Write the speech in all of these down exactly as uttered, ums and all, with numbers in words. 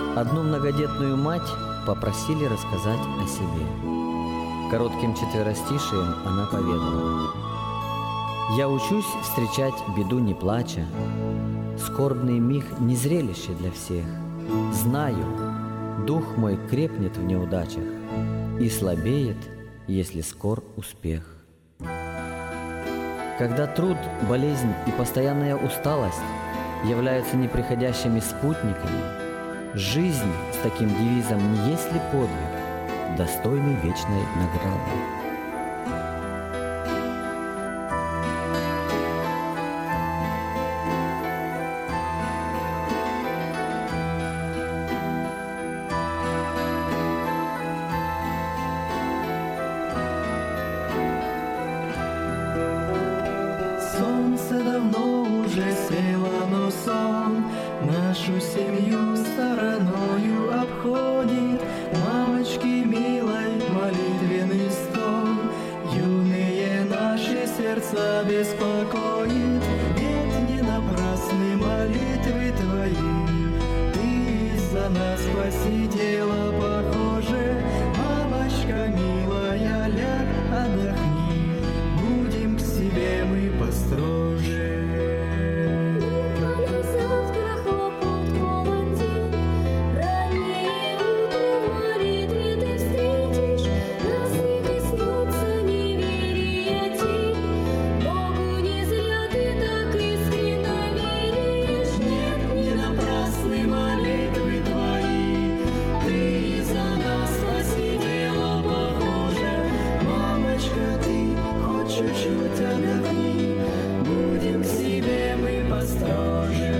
Одну многодетную мать попросили рассказать о себе. Коротким четверостишием она поведала: «Я учусь встречать беду не плача, скорбный миг не зрелище для всех. Знаю, дух мой крепнет в неудачах и слабеет, если скор успех. Когда труд, болезнь и постоянная усталость являются неприходящими спутниками, жизнь с таким девизом не есть ли подвиг, достойный вечной награды?» Солнце давно уже село, но сон нашу семью стороною обходит. Мамочки милой, молитвенный стон юные наши сердца беспокоит. Ведь не напрасны молитвы твои, ты за нас посидела, похоже. Мамочка милая, ляг, отдохни, будем к себе мы построже. Чуть-чуть отдохни, будем к себе мы построже.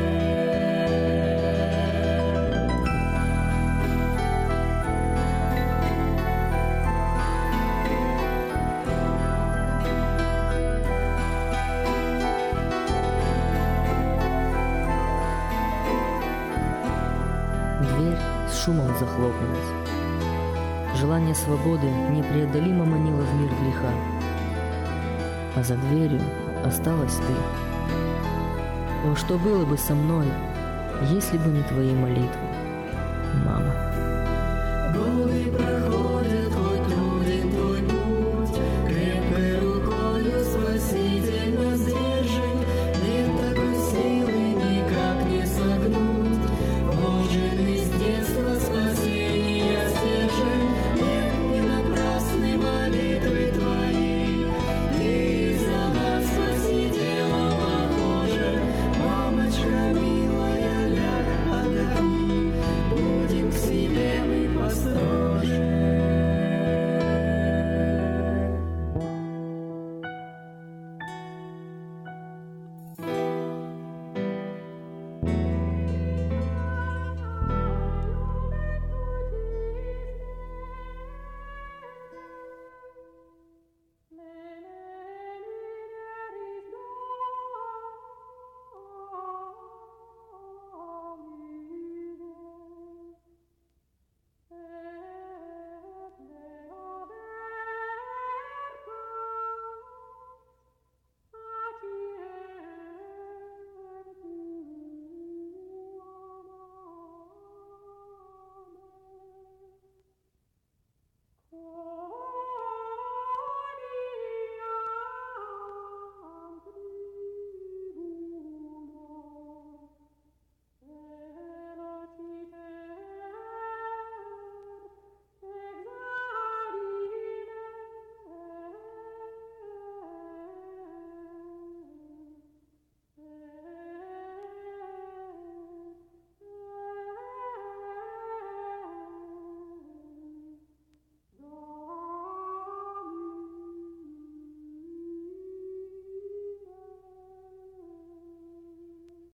Дверь с шумом захлопнулась. Желание свободы непреодолимо манило в мир греха. А за дверью осталась ты. О, что было бы со мной, если бы не твои молитвы, мама? Годы проходят.